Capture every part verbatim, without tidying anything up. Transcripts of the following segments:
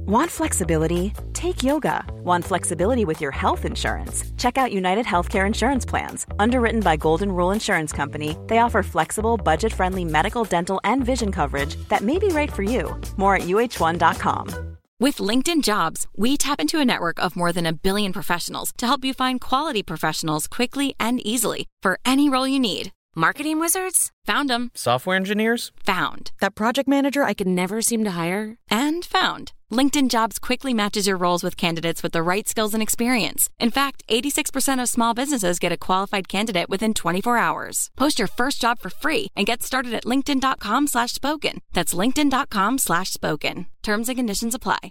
Want flexibility? Take yoga. Want flexibility with your health insurance? Check out United Healthcare Insurance Plans. Underwritten by Golden Rule Insurance Company, they offer flexible, budget-friendly medical, dental, and vision coverage that may be right for you. More at U H one dot com. With LinkedIn Jobs, we tap into a network of more than a billion professionals to help you find quality professionals quickly and easily for any role you need. Marketing wizards? Found them. Software engineers? Found. That project manager I could never seem to hire? And found. LinkedIn Jobs quickly matches your roles with candidates with the right skills and experience. In fact, eighty-six percent of small businesses get a qualified candidate within twenty-four hours. Post your first job for free and get started at linkedin.com slash spoken. That's linkedin.com slash spoken. Terms and conditions apply.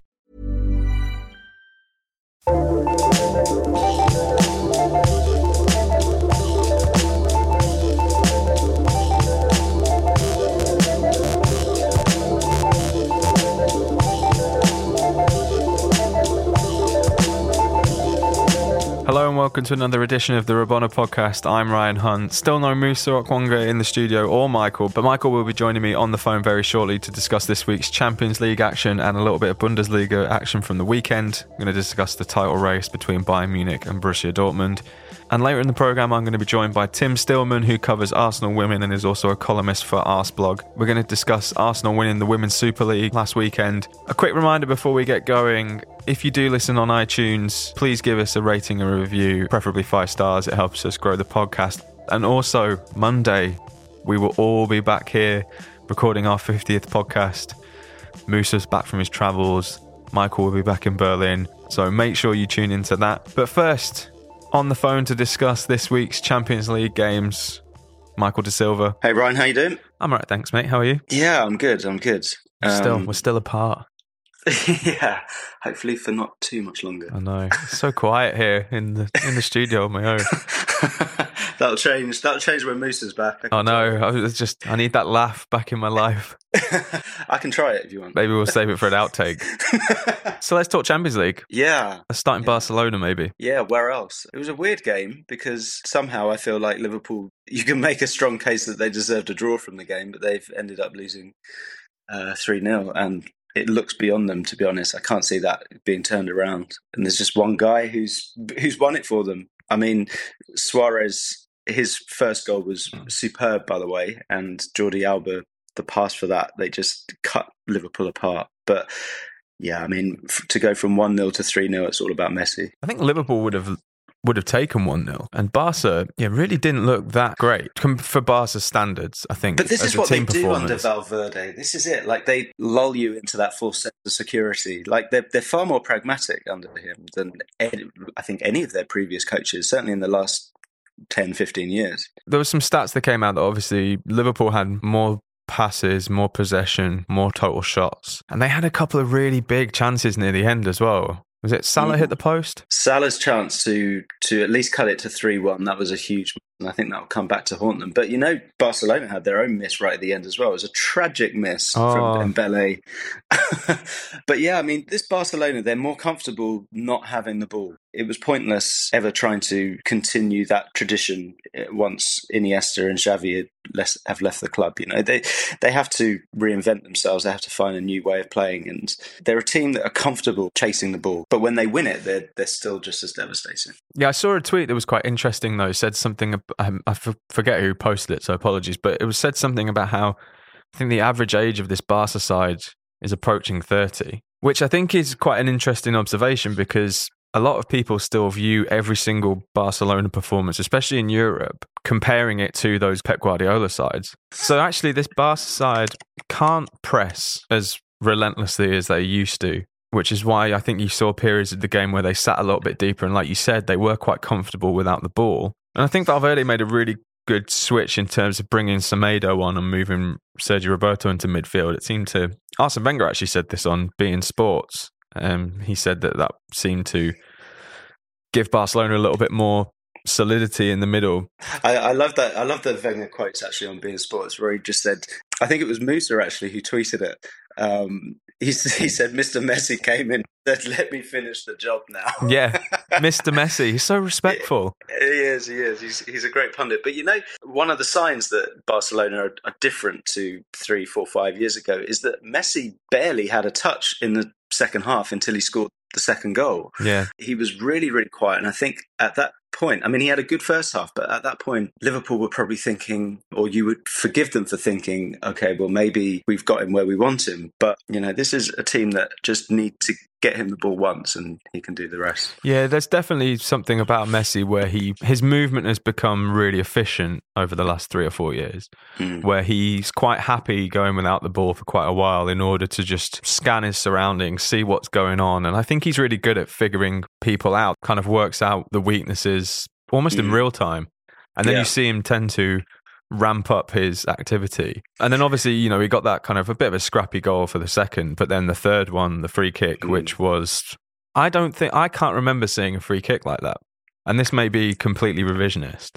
Hello and welcome to another edition of the Rabona podcast. I'm Ryan Hunt. Still no Musa Okwonga in the studio or Michael, but Michael will be joining me on the phone very shortly to discuss this week's Champions League action and a little bit of Bundesliga action from the weekend. I'm going to discuss the title race between Bayern Munich and Borussia Dortmund. And later in the programme, I'm going to be joined by Tim Stillman, who covers Arsenal women and is also a columnist for Arsblog. We're going to discuss Arsenal winning the Women's Super League last weekend. A quick reminder before we get going, if you do listen on iTunes, please give us a rating and a review, preferably five stars. It helps us grow the podcast. And also, Monday, we will all be back here recording our fiftieth podcast. Musa's back from his travels. Michael will be back in Berlin. So make sure you tune into that. But first, on the phone to discuss this week's Champions League games, Michael De Silva. Hey, Ryan, how you doing? I'm all right, thanks, mate. How are you? Yeah, I'm good, I'm good. We're still, Um, we're still apart. yeah, hopefully for not too much longer. I know. It's so quiet here in the in the studio on my own. That'll change. That'll change when Moose is back. I I can know. I was just, I need that laugh back in my life. try. I can try it if you want. Maybe we'll save it for an outtake. So let's talk Champions League. Yeah. Let's start in Yeah. Barcelona, maybe. Yeah, where else? It was a weird game because somehow I feel like Liverpool, you can make a strong case that they deserved a draw from the game, but they've ended up losing uh, three nil, and it looks beyond them, to be honest. I can't see that being turned around. And there's just one guy who's who's won it for them. I mean, Suarez, his first goal was superb, by the way, and Jordi Alba, the pass for that, they just cut Liverpool apart. But yeah, I mean, f- to go from one nil to three nil, it's all about Messi. I think Liverpool would have would have taken one nil. And Barca, yeah, really didn't look that great Com- for Barca's standards, I think. But this as is a what they team do under performance. Valverde. This is it. Like, they lull you into that false sense of security. Like, they're, they're far more pragmatic under him than any, I think any of their previous coaches, certainly in the last ten, fifteen years. There were some stats that came out that obviously Liverpool had more passes, more possession, more total shots. And they had a couple of really big chances near the end as well. Was it Salah hit the post? Salah's chance to to at least cut it to three one, that was a huge miss, and I think that will come back to haunt them. But, you know, Barcelona had their own miss right at the end as well. It was a tragic miss Oh. from Dembele. But, yeah, I mean, this Barcelona, they're more comfortable not having the ball. It was pointless ever trying to continue that tradition once Iniesta and Xavi had less, have left the club. You know, they they have to reinvent themselves. They have to find a new way of playing, and they're a team that are comfortable chasing the ball. But when they win it, they're they're still just as devastating. Yeah, I saw a tweet that was quite interesting, though. It said something, um, I f- forget who posted it, so apologies, but it was said something about how I think the average age of this Barca side is approaching thirty, which I think is quite an interesting observation because a lot of people still view every single Barcelona performance, especially in Europe, comparing it to those Pep Guardiola sides. So actually, this Barca side can't press as relentlessly as they used to, which is why I think you saw periods of the game where they sat a little bit deeper. And like you said, they were quite comfortable without the ball. And I think Valverde made a really good switch in terms of bringing Semedo on and moving Sergio Roberto into midfield. It seemed to... Arsene Wenger actually said this on beIN Sports. Um, he said that that seemed to give Barcelona a little bit more solidity in the middle. I, I love that. I love the Wenger quotes actually on beIN Sports, where he just said, I think it was Musa actually who tweeted it. Um, he, he said Mister Messi came in and said, let me finish the job now. Yeah, Mister Messi. He's so respectful. He is, he is. He's, he's a great pundit. But, you know, one of the signs that Barcelona are, are different to three, four, five years ago is that Messi barely had a touch in the second half until he scored the second goal. Yeah. He was really, really quiet. And I think at that point, I mean, he had a good first half, but at that point, Liverpool were probably thinking, or you would forgive them for thinking, okay, well, maybe we've got him where we want him. But, you know, this is a team that just need to get him the ball once and he can do the rest. Yeah, there's definitely something about Messi where he his movement has become really efficient over the last three or four years, mm. where he's quite happy going without the ball for quite a while in order to just scan his surroundings, see what's going on. And I think he's really good at figuring people out, kind of works out the weaknesses almost mm. in real time. And then yeah. you see him tend to ramp up his activity. And then obviously, you know, he got that kind of a bit of a scrappy goal for the second, but then the third one, the free kick, mm. which was, I don't think, I can't remember seeing a free kick like that. And this may be completely revisionist,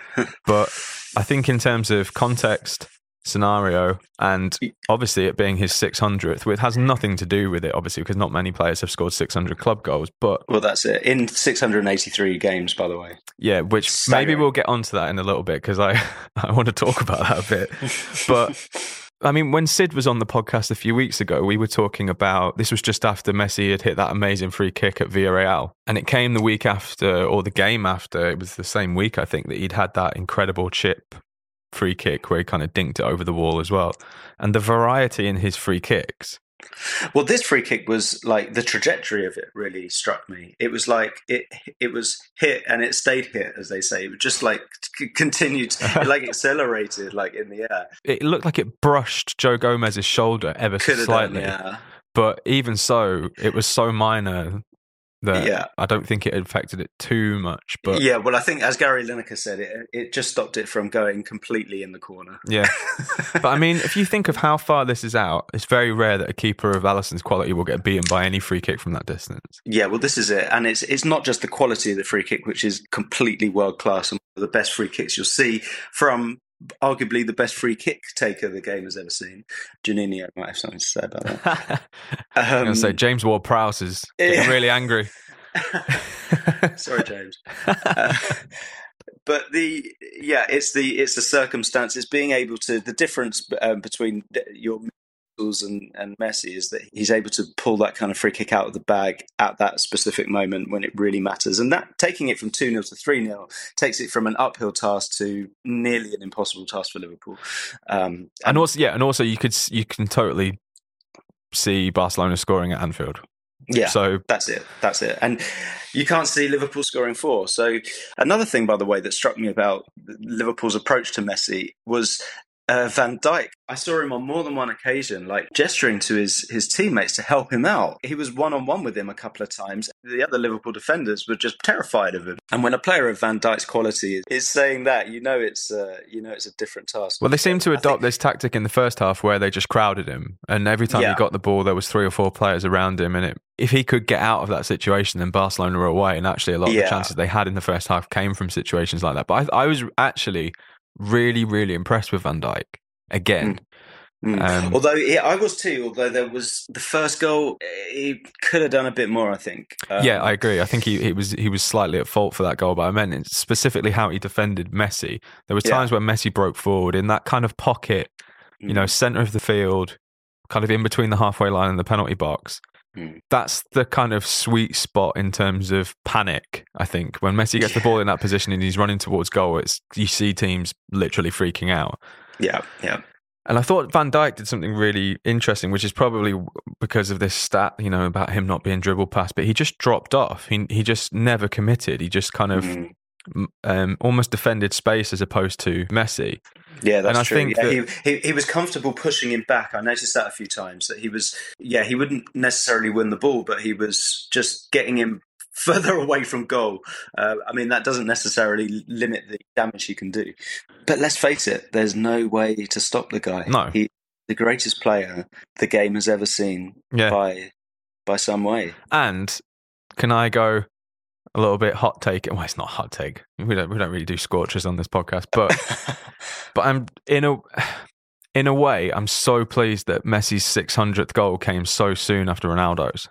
but I think in terms of context, scenario, and obviously it being his six hundredth, which has nothing to do with it, obviously, because not many players have scored six hundred club goals. But well, that's it. In six hundred eighty-three games, by the way. Yeah, which Staggering. Maybe we'll get onto that in a little bit because I, I want to talk about that a bit. But I mean, when Sid was on the podcast a few weeks ago, we were talking about, this was just after Messi had hit that amazing free kick at Villarreal. And it came the week after, or the game after, it was the same week, I think, that he'd had that incredible chip free kick where he kind of dinked it over the wall as well. And the variety in his free kicks. Well, this free kick was like, the trajectory of it really struck me. It was like it it was hit and it stayed hit, as they say. It was just like continued, it like accelerated like in the air. It looked like it brushed Joe Gomez's shoulder ever so slightly. Done, yeah. But even so, it was so minor that yeah. I don't think it affected it too much. But yeah, well, I think as Gary Lineker said, it it just stopped it from going completely in the corner. Yeah. But I mean, if you think of how far this is out, it's very rare that a keeper of Alisson's quality will get beaten by any free kick from that distance. Yeah, well, this is it. And it's it's not just the quality of the free kick, which is completely world class and one of the best free kicks you'll see from arguably the best free kick taker the game has ever seen. Juninho might have something to say about that. um, I'm going to say James Ward-Prowse is getting yeah. really angry. Sorry, James. Uh, but the yeah, it's the it's the circumstances, being able to, the difference um, between your and, and Messi is that he's able to pull that kind of free kick out of the bag at that specific moment when it really matters. And that, taking it from two nil to three nil, takes it from an uphill task to nearly an impossible task for Liverpool. Um, and, and also, yeah, and also you could you can totally see Barcelona scoring at Anfield. Yeah, so that's it. That's it. And you can't see Liverpool scoring four. So another thing, by the way, that struck me about Liverpool's approach to Messi was Uh, Van Dijk. I saw him on more than one occasion, like gesturing to his, his teammates to help him out. He was one-on-one with him a couple of times. The other Liverpool defenders were just terrified of him. And when a player of Van Dijk's quality is saying that, you know it's uh, you know it's a different task. Well, they seemed to adopt think... this tactic in the first half where they just crowded him. And every time yeah. he got the ball, there was three or four players around him. And it, if he could get out of that situation, then Barcelona were away. And actually, a lot of yeah. the chances they had in the first half came from situations like that. But I, I was actually really, really impressed with Van Dijk again. Mm. Mm. Um, although yeah, I was too. Although there was the first goal, he could have done a bit more, I think. Um, yeah, I agree. I think he, he was he was slightly at fault for that goal, but I meant specifically how he defended Messi. There were times yeah. where Messi broke forward in that kind of pocket, mm. you know, centre of the field, kind of in between the halfway line and the penalty box. Mm. That's the kind of sweet spot in terms of panic, I think. When Messi gets yeah. the ball in that position and he's running towards goal, it's you see teams literally freaking out. Yeah, yeah. And I thought Van Dijk did something really interesting, which is probably because of this stat, you know, about him not being dribbled past, but he just dropped off. He he just never committed. He just kind of mm. um, almost defended space as opposed to Messi. Yeah, that's and I true. Think yeah, that, he, he he was comfortable pushing him back. I noticed that a few times, that he was, yeah, he wouldn't necessarily win the ball, but he was just getting him further away from goal. Uh, I mean, that doesn't necessarily limit the damage he can do. But let's face it, there's no way to stop the guy. No. He's the greatest player the game has ever seen yeah. by by some way. And can I go a little bit hot take? Well, it's not hot take. We don't we don't really do scorchers on this podcast, but but I'm in a in a way, I'm so pleased that Messi's six hundredth goal came so soon after Ronaldo's.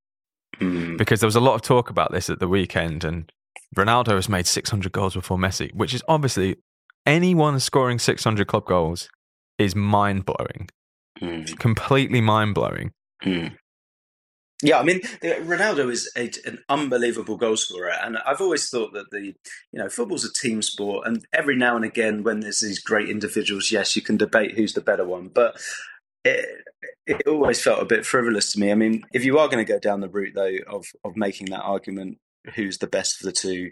Mm. Because there was a lot of talk about this at the weekend, and Ronaldo has made six hundred goals before Messi, which is obviously anyone scoring six hundred club goals is mind-blowing. Mm. Completely mind-blowing. Mm. Yeah, I mean, Ronaldo is a, an unbelievable goal scorer, and I've always thought that the, you know, football's a team sport, and every now and again, when there's these great individuals, yes, you can debate who's the better one, but it, it always felt a bit frivolous to me. I mean, if you are going to go down the route, though, of of making that argument, who's the best of the two,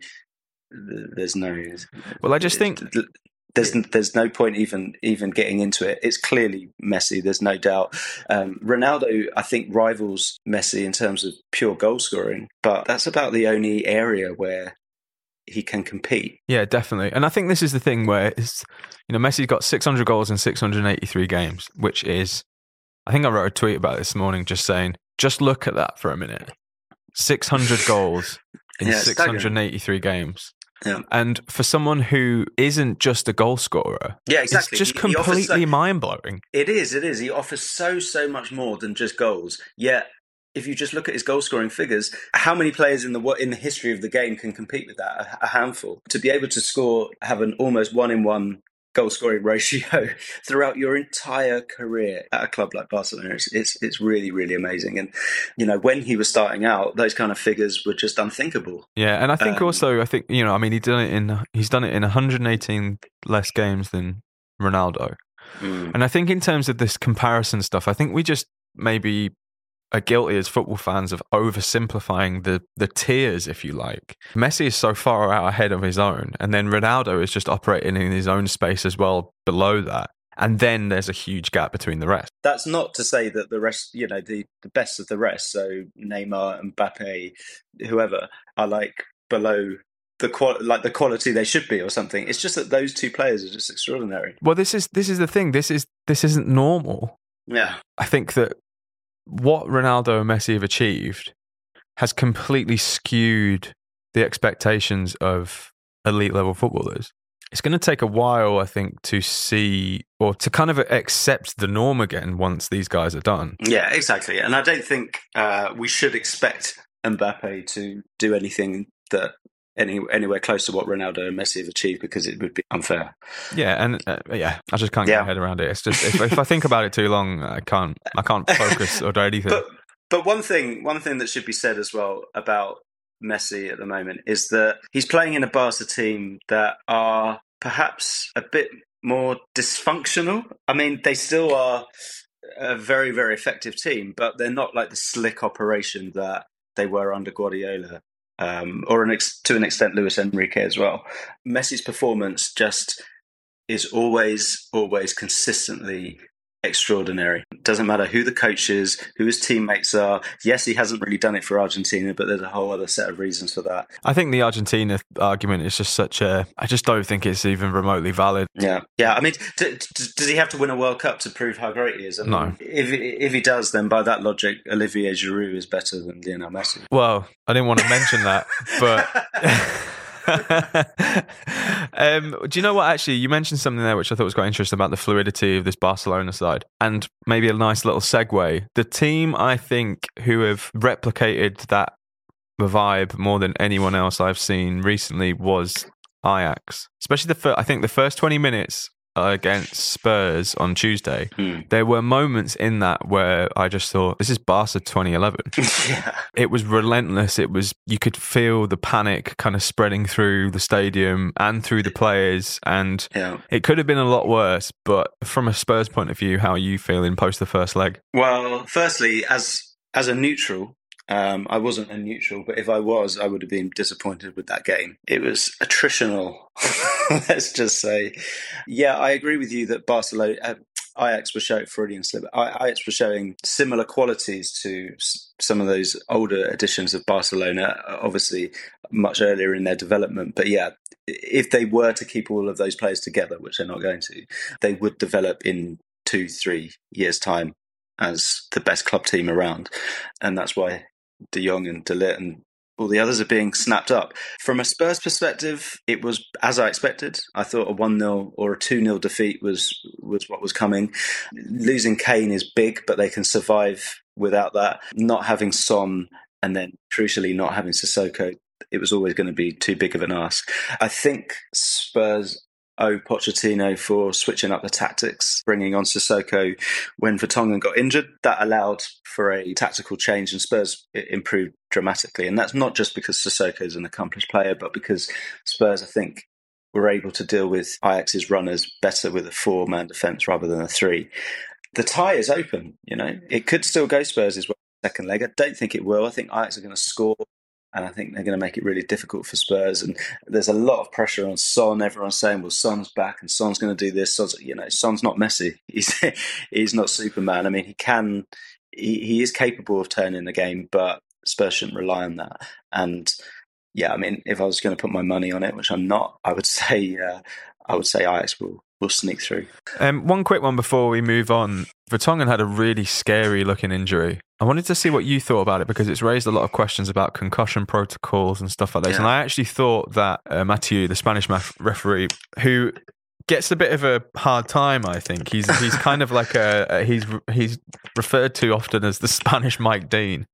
there's no. Well, I just think. There's there's no point even even getting into it. It's clearly Messi. There's no doubt. Um, Ronaldo, I think, rivals Messi in terms of pure goal scoring, but that's about the only area where he can compete. Yeah, definitely. And I think this is the thing where it's, you know, Messi's got six hundred goals in six hundred eighty-three games, which is, I think I wrote a tweet about it this morning, just saying, just look at that for a minute. six hundred goals in yeah, six hundred eighty-three games. Yeah. And for someone who isn't just a goal scorer, yeah, exactly. It's just he, completely he so, mind-blowing. It is, it is. He offers so, so much more than just goals. Yet, if you just look at his goal-scoring figures, how many players in the in the history of the game can compete with that? A, a handful. To be able to score, have an almost one-in-one goal-scoring ratio throughout your entire career at a club like Barcelona, it's, it's it's really, really amazing. And, you know, when he was starting out, those kind of figures were just unthinkable. Yeah, and I think um, also, I think, you know, I mean, he done it in he's done it in one hundred eighteen less games than Ronaldo. Mm. And I think in terms of this comparison stuff, I think we just maybe are guilty as football fans of oversimplifying the the tiers, if you like. Messi is so far out ahead of his own, and then Ronaldo is just operating in his own space as well below that. And then there's a huge gap between the rest. That's not to say that the rest, you know, the, the best of the rest, so Neymar, Mbappe, whoever, are like below the qual- like the quality they should be or something. It's just that those two players are just extraordinary. Well, this is this is the thing. This is this isn't normal. Yeah, I think that what Ronaldo and Messi have achieved has completely skewed the expectations of elite level footballers. It's going to take a while, I think, to see or to kind of accept the norm again once these guys are done. Yeah, exactly. And I don't think uh, we should expect Mbappe to do anything that any anywhere close to what Ronaldo and Messi have achieved, because it would be unfair. Yeah, and uh, yeah, I just can't yeah. get my head around it. It's just if, if I think about it too long, I can't. I can't focus or do anything. But but one thing, one thing that should be said as well about Messi at the moment is that he's playing in a Barca team that are perhaps a bit more dysfunctional. I mean, they still are a very, very effective team, but they're not like the slick operation that they were under Guardiola. Um, or an ex- to an extent, Luis Enrique as well. Messi's performance just is always, always consistently extraordinary. It doesn't matter who the coach is, who his teammates are. Yes, he hasn't really done it for Argentina, but there's a whole other set of reasons for that. I think the Argentina argument is just such a... I just don't think it's even remotely valid. Yeah. Yeah, I mean, d- d- does he have to win a World Cup to prove how great he is? I mean, no. If, if he does, then by that logic, Olivier Giroud is better than Lionel Messi. Well, I didn't want to mention that, but... um, do you know what, actually, you mentioned something there which I thought was quite interesting about the fluidity of this Barcelona side, and maybe a nice little segue. The team, I think, who have replicated that vibe more than anyone else I've seen recently was Ajax. Especially the fir- I think the first twenty minutes against Spurs on Tuesday, mm. there were moments in that where I just thought, this is Barca twenty eleven. Yeah. It was relentless. It was, you could feel the panic kind of spreading through the stadium and through the players, and yeah. it could have been a lot worse. But from a Spurs point of view, how are you feeling post the first leg? Well, firstly, as as a neutral, Um, I wasn't a neutral, but if I was, I would have been disappointed with that game. It was attritional, let's just say. Yeah, I agree with you that Barcelona, uh, Ajax was showing Freudian slip. Ajax was showing similar qualities to some of those older editions of Barcelona, obviously much earlier in their development. But yeah, if they were to keep all of those players together, which they're not going to, they would develop in two, three years' time as the best club team around. And that's why De Jong and De Ligt and all the others are being snapped up. From a Spurs perspective, it was as I expected. I thought a one nil or a two nil defeat was was what was coming. Losing Kane is big, but they can survive without that. Not having Son and then crucially not having Sissoko, it was always going to be too big of an ask. I think Spurs owe Pochettino for switching up the tactics, bringing on Sissoko when Vertonghen got injured. That allowed for a tactical change, and Spurs improved dramatically. And that's not just because Sissoko is an accomplished player, but because Spurs, I think, were able to deal with Ajax's runners better with a four-man defence rather than a three. The tie is open, you know. It could still go Spurs' as well second leg. I don't think it will. I think Ajax are going to score. And I think they're going to make it really difficult for Spurs. And there's a lot of pressure on Son. Everyone's saying, well, Son's back and Son's going to do this. Son's, you know, Son's not Messi. He's he's not Superman. I mean, he can, he, he is capable of turning the game, but Spurs shouldn't rely on that. And yeah, I mean, if I was going to put my money on it, which I'm not, I would say, uh, I would say Ajax will, will sneak through. Um, one quick one before we move on. Vertonghen had a really scary looking injury. I wanted to see what you thought about it because it's raised a lot of questions about concussion protocols and stuff like this. Yeah. And I actually thought that uh, Mathieu, the Spanish referee, who gets a bit of a hard time, I think. He's he's kind of like a, a he's he's referred to often as the Spanish Mike Dean.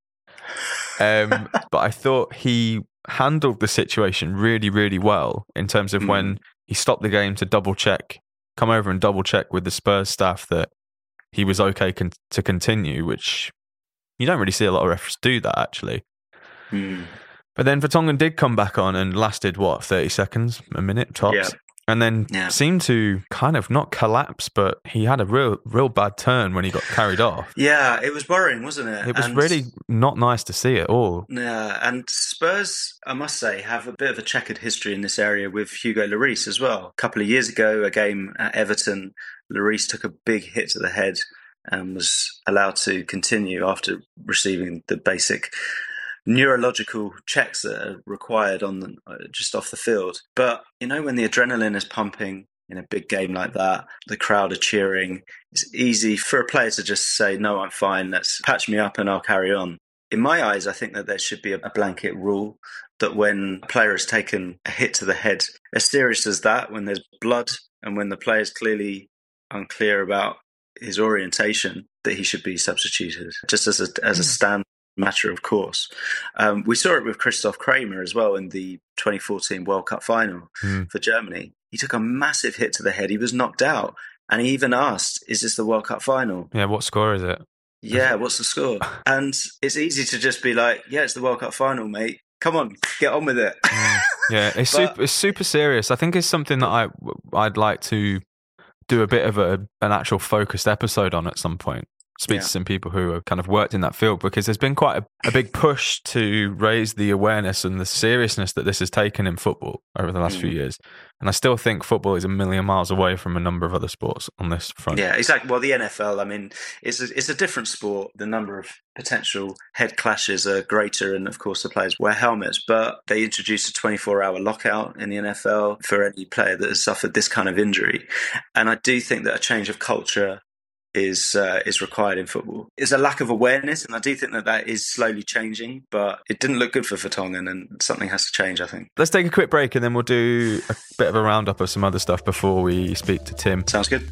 Um, but I thought he handled the situation really, really well in terms of mm. when he stopped the game to double check, come over and double check with the Spurs staff that he was okay con- to continue, which you don't really see a lot of refs do that, actually. Mm. But then Vertonghen did come back on and lasted, what, thirty seconds, a minute, tops? Yeah. And then yeah. seemed to kind of not collapse, but he had a real real bad turn when he got carried off. Yeah, it was worrying, wasn't it? It was and, really not nice to see at all. Yeah, and Spurs, I must say, have a bit of a checkered history in this area with Hugo Lloris as well. A couple of years ago, a game at Everton, Lloris took a big hit to the head and was allowed to continue after receiving the basic neurological checks that are required on the, just off the field. But, you know, when the adrenaline is pumping in a big game like that, the crowd are cheering, it's easy for a player to just say, no, I'm fine, let's patch me up and I'll carry on. In my eyes, I think that there should be a blanket rule that when a player has taken a hit to the head, as serious as that, when there's blood and when the player is clearly unclear about his orientation, that he should be substituted, just as a, as a stand matter of course. Um, we saw it with Christoph Kramer as well in the twenty fourteen World Cup final mm. for Germany. He took a massive hit to the head. He was knocked out. And he even asked, is this the World Cup final? Yeah, what score is it? Yeah, what's the score? And it's easy to just be like, yeah, it's the World Cup final, mate. Come on, get on with it. Mm. Yeah, it's, but, super, it's super serious. I think it's something that I, I'd like to do a bit of a, an actual focused episode on at some point. Speak yeah. to some people who have kind of worked in that field, because there's been quite a, a big push to raise the awareness and the seriousness that this has taken in football over the last mm. few years. And I still think football is a million miles away from a number of other sports on this front. Yeah, exactly. Well, the N F L, I mean, it's a, it's a different sport. The number of potential head clashes are greater, and of course the players wear helmets, but they introduced a twenty-four hour lockout in the N F L for any player that has suffered this kind of injury. And I do think that a change of culture is uh, is required in football. It's a lack of awareness, and I do think that that is slowly changing, but it didn't look good for Vertonghen, and something has to change, I think. Let's take a quick break and then we'll do a bit of a roundup of some other stuff before we speak to Tim. Sounds good.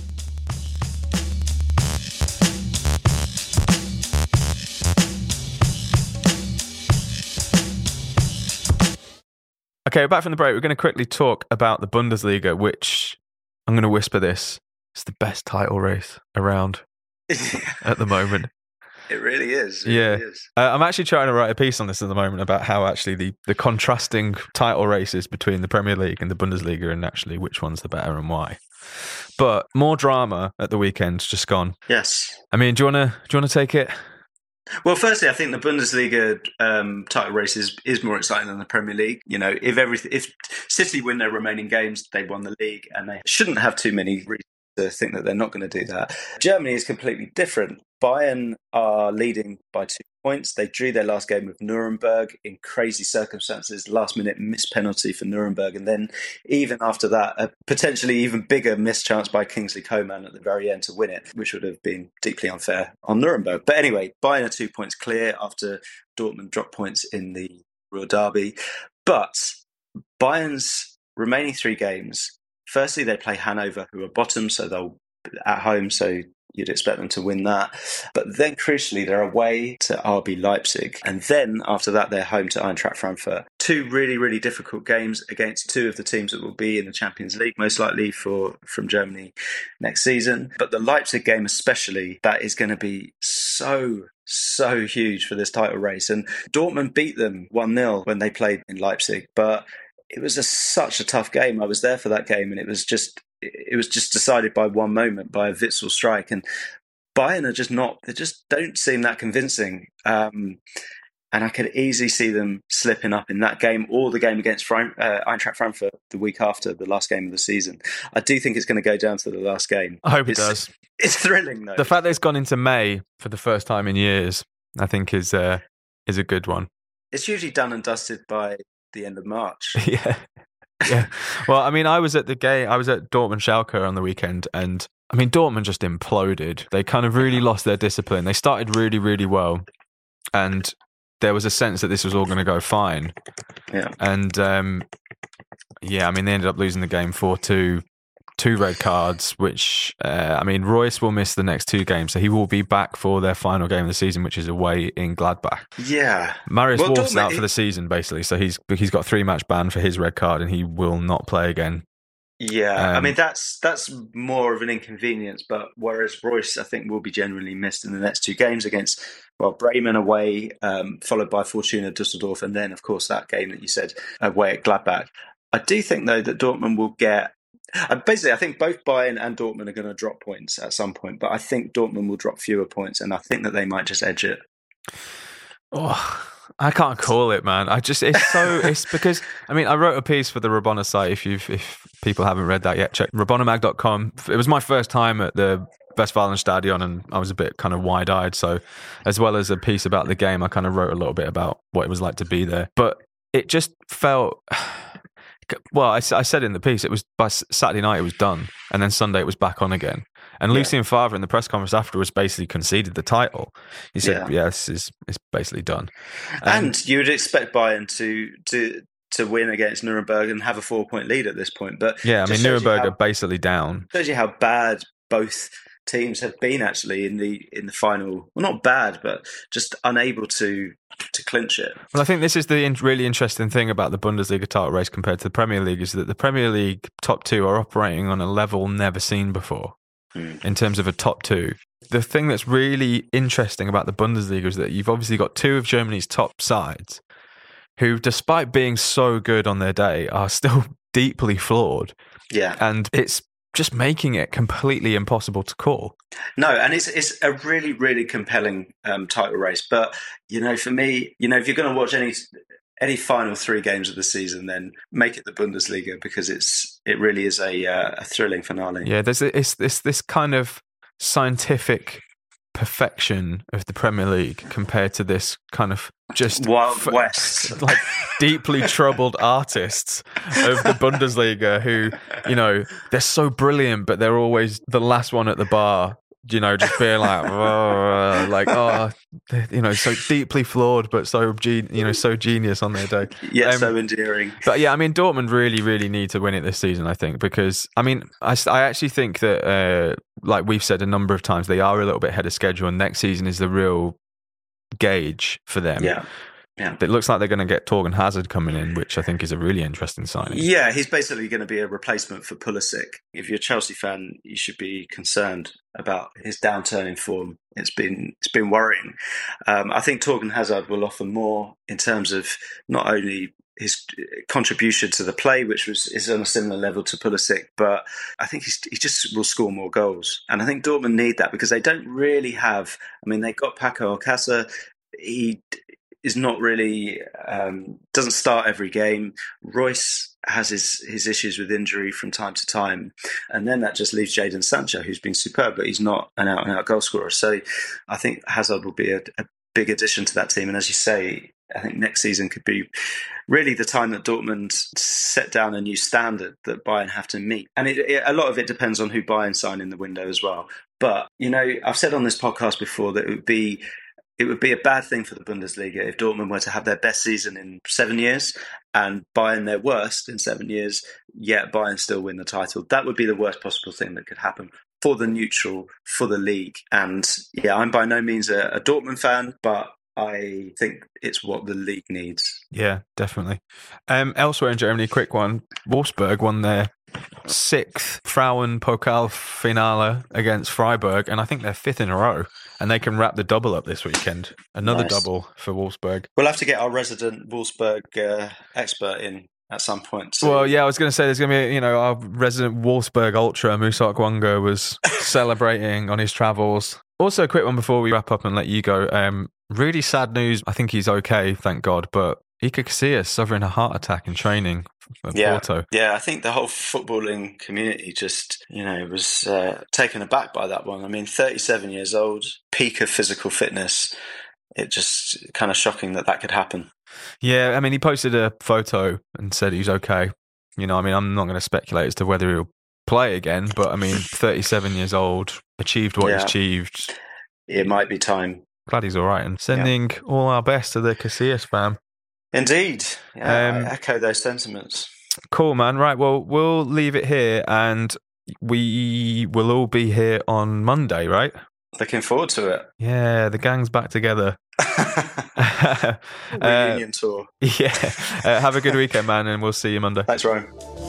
Okay, we're back from the break. We're going to quickly talk about the Bundesliga, which, I'm going to whisper this, it's the best title race around at the moment. It really is. It yeah. Really is. Uh, I'm actually trying to write a piece on this at the moment about how actually the, the contrasting title races between the Premier League and the Bundesliga, and actually which one's the better and why. But more drama at the weekend just gone. Yes. I mean, do you want to do you want to take it? Well, firstly, I think the Bundesliga um, title race is, is more exciting than the Premier League. You know, if everything, if City win their remaining games, they won the league, and they shouldn't have too many reasons to think that they're not going to do that. Germany is completely different. Bayern are leading by two points. They drew their last game with Nuremberg in crazy circumstances, last minute missed penalty for Nuremberg, and then even after that, a potentially even bigger missed chance by Kingsley Coman at the very end to win it, which would have been deeply unfair on Nuremberg. But anyway, Bayern are two points clear after Dortmund dropped points in the real derby. But Bayern's remaining three games, firstly, they play Hanover, who are bottom, so they'll at home, so you'd expect them to win that. But then, crucially, they're away to R B Leipzig. And then, after that, they're home to Eintracht Frankfurt. Two really, really difficult games against two of the teams that will be in the Champions League, most likely for from Germany next season. But the Leipzig game especially, that is going to be so, so huge for this title race. And Dortmund beat them one nil when they played in Leipzig. But it was a, such a tough game. I was there for that game, and it was just... It was just decided by one moment, by a Witsel strike. And Bayern are just not, they just don't seem that convincing. Um, and I could easily see them slipping up in that game or the game against Frank, uh, Eintracht Frankfurt the week after, the last game of the season. I do think it's going to go down to the last game. I hope it's, it does. It's thrilling, though. The fact that it's gone into May for the first time in years, I think is, uh, is a good one. It's usually done and dusted by the end of March. Yeah. Yeah, well, I mean, I was at the game. I was at Dortmund Schalke on the weekend, and I mean, Dortmund just imploded. They kind of really lost their discipline. They started really, really well, and there was a sense that this was all going to go fine. Yeah, and um, yeah, I mean, they ended up losing the game four two. Two red cards, which, uh, I mean, Royce will miss the next two games, so he will be back for their final game of the season, which is away in Gladbach. Yeah. Marius well, Wolf's out he... for the season, basically, so he's he's got a three-match ban for his red card, and he will not play again. Yeah, um, I mean, that's that's more of an inconvenience, but whereas Royce, I think, will be genuinely missed in the next two games against, well, Bremen away, um, followed by Fortuna Düsseldorf, and then, of course, that game that you said, away at Gladbach. I do think, though, that Dortmund will get... Uh, basically, I think both Bayern and Dortmund are going to drop points at some point, but I think Dortmund will drop fewer points, and I think that they might just edge it. Oh, I can't call it, man. I just it's so it's because I mean I wrote a piece for the Rabona site. If you if people havenent read that yet, check rabonamag dot com. It was my first time at the Westfalenstadion, and I was a bit kind of wide eyed. So, as well as a piece about the game, I kind of wrote a little bit about what it was like to be there. But it just felt. Well, I, I said in the piece, it was by Saturday night it was done, and then Sunday it was back on again. And yeah. Lucien Favre in the press conference afterwards basically conceded the title. He said, yeah. "Yes, it's it's basically done." And, and you would expect Bayern to to to win against Nuremberg and have a four point lead at this point. But yeah, I mean Nuremberg how, are basically down. Shows you how bad both teams have been actually in the in the final. Well, not bad, but just unable to. to clinch it. Well, I think this is the in- really interesting thing about the Bundesliga title race compared to the Premier League is that the Premier League top two are operating on a level never seen before mm. in terms of a top two. The thing that's really interesting about the Bundesliga is that you've obviously got two of Germany's top sides who, despite being so good on their day, are still deeply flawed. Yeah. And it's just making it completely impossible to call. No, and it's it's a really, really compelling um, title race. But, you know, for me, you know, if you're going to watch any any final three games of the season, then make it the Bundesliga because it's it really is a, uh, a thrilling finale. Yeah, there's it's this this kind of scientific perfection of the Premier League compared to this kind of just Wild f- West, like deeply troubled artists of the Bundesliga who, you know, they're so brilliant, but they're always the last one at the bar, you know, just being like, oh, like, oh, you know, so deeply flawed, but so, ge- you know, so genius on their day. Yeah, um, so endearing. But yeah, I mean, Dortmund really, really need to win it this season, I think, because, I mean, I, I actually think that, uh, like we've said a number of times, they are a little bit ahead of schedule, and next season is the real gauge for them. Yeah. Yeah. It looks like they're going to get Torgan Hazard coming in, which I think is a really interesting signing. Yeah, he's basically going to be a replacement for Pulisic. If you're a Chelsea fan, you should be concerned about his downturn in form. It's been it's been worrying. Um, I think Torgan Hazard will offer more in terms of not only his contribution to the play, which was is on a similar level to Pulisic, but I think he's, he just will score more goals. And I think Dortmund need that because they don't really have. I mean, they got Paco Alcácer. He is not really, um, doesn't start every game. Royce has his, his issues with injury from time to time. And then that just leaves Jadon Sancho, who's been superb, but he's not an out-and-out goal scorer. So I think Hazard will be a, a big addition to that team. And as you say, I think next season could be really the time that Dortmund set down a new standard that Bayern have to meet. And it, it, a lot of it depends on who Bayern sign in the window as well. But, you know, I've said on this podcast before that it would be it would be a bad thing for the Bundesliga if Dortmund were to have their best season in seven years and Bayern their worst in seven years, yet Bayern still win the title. That would be the worst possible thing that could happen for the neutral, for the league. And yeah, I'm by no means a, a Dortmund fan, but I think it's what the league needs. Yeah, definitely. Um, elsewhere in Germany, quick one. Wolfsburg won their sixth Frauenpokal finale against Freiburg, and I think they're fifth in a row, and they can wrap the double up this weekend. Another Nice. double for Wolfsburg. We'll have to get our resident Wolfsburg uh, expert in at some point. So. Well, yeah, I was going to say there's going to be, you know, our resident Wolfsburg ultra, Musa Okwonga, was celebrating on his travels. Also, a quick one before we wrap up and let you go. Um, really sad news. I think he's okay, thank God, but Iker Casillas suffering a heart attack in training at yeah. Porto. Yeah, I think the whole footballing community just, you know, was uh, taken aback by that one. I mean, thirty-seven years old, peak of physical fitness. It just kind of shocking that that could happen. Yeah, I mean, he posted a photo and said he was okay. You know, I mean, I'm not going to speculate as to whether he'll play again, but I mean, thirty-seven years old, achieved what yeah. he's achieved. It might be time. Glad he's all right, and sending yeah. all our best to the Casillas fam. Indeed. Yeah, Um, I echo those sentiments. Cool, man. Right, well, we'll leave it here, and we will all be here on Monday, right? Looking forward to it. Yeah, the gang's back together. Reunion uh, tour. Yeah. Uh, have a good weekend, man, and we'll see you Monday. Thanks, Ryan.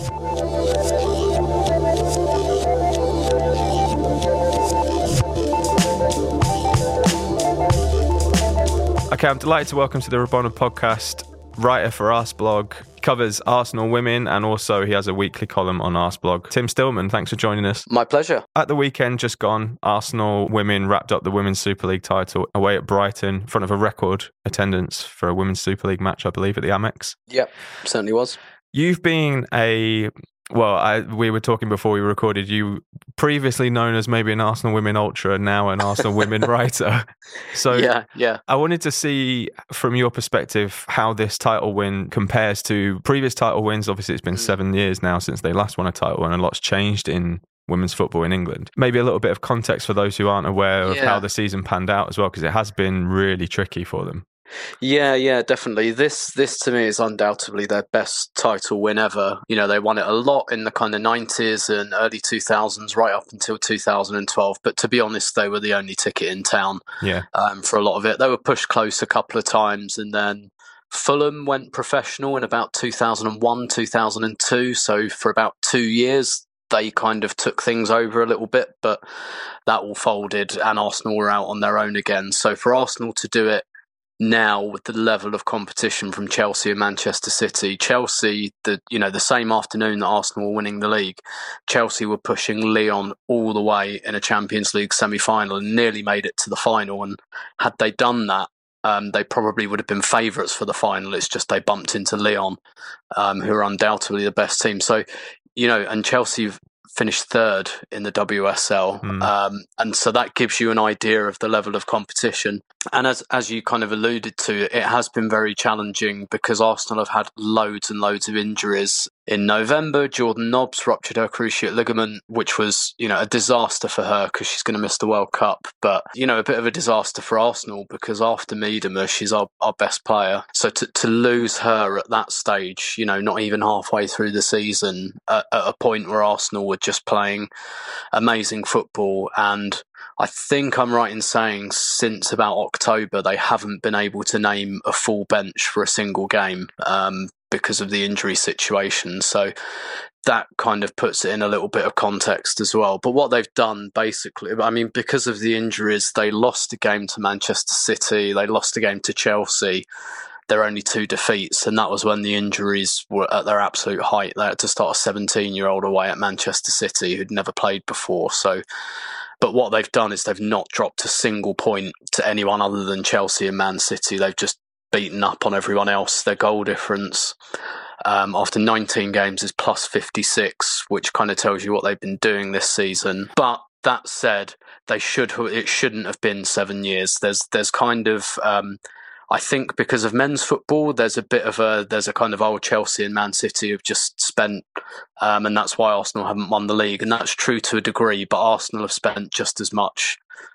Okay, I'm delighted to welcome to the Rabona podcast writer for Arsblog. He covers Arsenal women, and also he has a weekly column on Arsblog. Tim Stillman, thanks for joining us. My pleasure. At the weekend just gone, Arsenal women wrapped up the Women's Super League title away at Brighton in front of a record attendance for a Women's Super League match, I believe, at the Amex. Yep, certainly was. You've been a... Well, I, we were talking before we recorded, you previously known as maybe an Arsenal Women Ultra, now an Arsenal Women writer. So yeah, yeah. I wanted to see from your perspective how this title win compares to previous title wins. Obviously, it's been mm. seven years now since they last won a title, and a lot's changed in women's football in England. Maybe a little bit of context for those who aren't aware of yeah. how the season panned out as well, because it has been really tricky for them. Yeah, yeah, definitely. This, this to me is undoubtedly their best title win ever. You know, they won it a lot in the kind of nineties and early two thousands, right up until two thousand twelve. But to be honest, they were the only ticket in town. Yeah. Um, for a lot of it, they were pushed close a couple of times, and then Fulham went professional in about two thousand one, two thousand two. So for about two years, they kind of took things over a little bit, but that all folded, and Arsenal were out on their own again. So for Arsenal to do it now with the level of competition from Chelsea and Manchester City, Chelsea, the you know the same afternoon that Arsenal were winning the league, Chelsea were pushing Lyon all the way in a Champions League semi-final and nearly made it to the final. And had they done that, um, they probably would have been favourites for the final. It's just they bumped into Lyon, um, who are undoubtedly the best team. So, you know, and Chelsea finished third in the W S L. Mm. Um, and so that gives you an idea of the level of competition. And as as you kind of alluded to, it has been very challenging because Arsenal have had loads and loads of injuries. In November, Jordan Nobbs ruptured her cruciate ligament, which was, you know, a disaster for her because she's going to miss the World Cup. But, you know, a bit of a disaster for Arsenal because after Miedema, she's our, our best player. So to, to lose her at that stage, you know, not even halfway through the season, at, at a point where Arsenal were just playing amazing football. And I think I'm right in saying since about October, they haven't been able to name a full bench for a single game. Um, because of the injury situation. So that kind of puts it in a little bit of context as well. But what they've done basically, I mean, because of the injuries, they lost a game to Manchester City, they lost a game to Chelsea. There are only two defeats, and that was when the injuries were at their absolute height. They had to start a seventeen-year-old away at Manchester City who'd never played before. So, but what they've done is they've not dropped a single point to anyone other than Chelsea and Man City. They've just beaten up on everyone else. Their goal difference um, after nineteen games is plus fifty-six, which kind of tells you what they've been doing this season. But that said, they should it shouldn't have been seven years. There's there's kind of um, I think because of men's football, there's a bit of a there's a kind of old Chelsea and Man City have just spent, um, and that's why Arsenal haven't won the league, and that's true to a degree. But Arsenal have spent just as much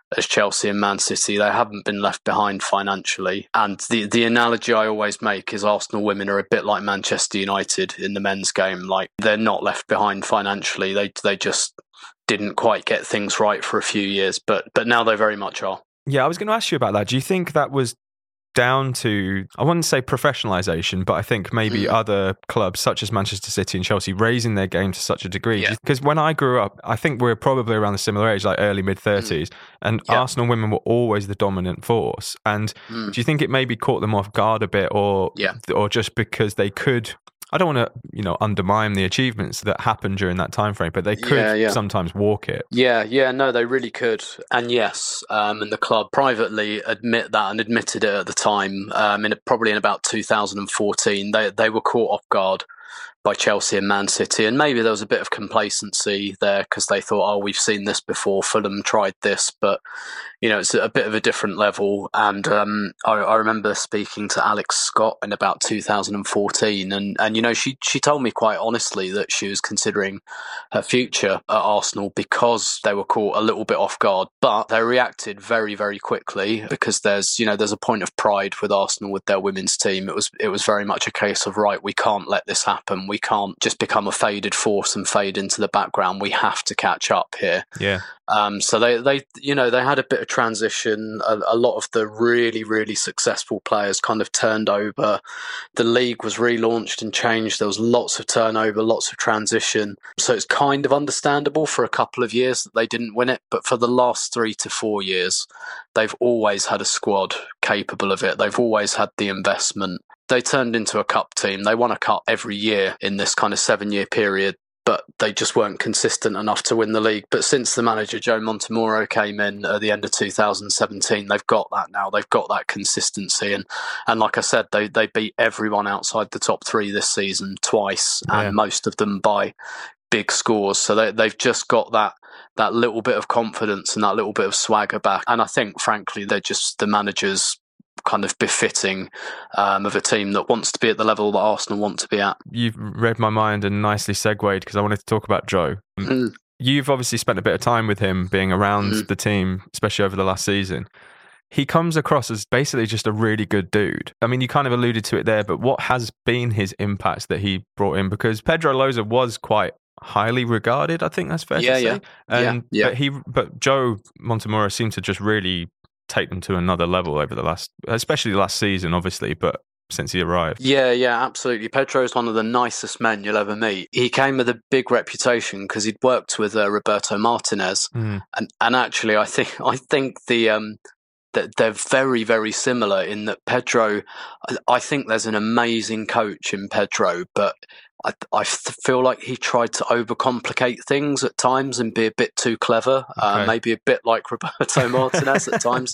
as Chelsea and Man City. They haven't been left behind financially. And the, the analogy I always make is Arsenal women are a bit like Manchester United in the men's game. Like, they're not left behind financially. They they just didn't quite get things right for a few years, but but now they very much are. Yeah, I was going to ask you about that. Do you think that was down to, I wouldn't say professionalisation, but I think maybe mm. other clubs such as Manchester City and Chelsea raising their game to such a degree? Because yeah. when I grew up, I think we we're probably around the similar age, like early mid-thirties, mm. and yeah. Arsenal women were always the dominant force. And mm. do you think it maybe caught them off guard a bit, or yeah. or just because they could... I don't want to, you know, undermine the achievements that happened during that time frame, but they could yeah, yeah. sometimes walk it. Yeah, yeah, no, they really could. And yes, um, and the club privately admit that and admitted it at the time. Um, in probably in about two thousand fourteen, they they were caught off guard by Chelsea and Man City, and maybe there was a bit of complacency there because they thought, oh, we've seen this before. Fulham tried this, but you know, it's a bit of a different level. And um, I, I remember speaking to Alex Scott in about two thousand fourteen, and, and you know, she she told me quite honestly that she was considering her future at Arsenal because they were caught a little bit off guard, but they reacted very, very quickly because there's you know there's a point of pride with Arsenal with their women's team. It was it was very much a case of, right, we can't let this happen. We can't just become a faded force and fade into the background. We have to catch up here. Yeah. Um, so they, they, you know, they had a bit of transition. A, a lot of the really, really successful players kind of turned over. The league was relaunched and changed. There was lots of turnover, lots of transition. So it's kind of understandable for a couple of years that they didn't win it. But for the last three to four years, they've always had a squad capable of it. They've always had the investment. They turned into a cup team. They won a cup every year in this kind of seven-year period, but they just weren't consistent enough to win the league. But since the manager, Joe Montemuro, came in at the end of two thousand seventeen, they've got that now. They've got that consistency. And, and like I said, they, they beat everyone outside the top three this season twice, and yeah. most of them by big scores. So they, they've just got that that little bit of confidence and that little bit of swagger back. And I think, frankly, they're just the managers kind of befitting um, of a team that wants to be at the level that Arsenal want to be at. You've read my mind and nicely segued because I wanted to talk about Joe. Mm. You've obviously spent a bit of time with him being around mm. the team, especially over the last season. He comes across as basically just a really good dude. I mean, you kind of alluded to it there, but what has been his impact that he brought in? Because Pedro Loza was quite highly regarded, I think that's fair yeah, to say. Yeah, and, yeah, yeah. But, he, but Joe Montemuro seemed to just really take them to another level over the last, especially last season, obviously, but since he arrived. Yeah, yeah, absolutely. Pedro is one of the nicest men you'll ever meet. He came with a big reputation because he'd worked with uh, Roberto Martinez, mm. and and actually, I think I think the um that they're very very similar in that Pedro. I, I think there's an amazing coach in Pedro, but I, I feel like he tried to overcomplicate things at times and be a bit too clever, okay. uh, maybe a bit like Roberto Martinez at times.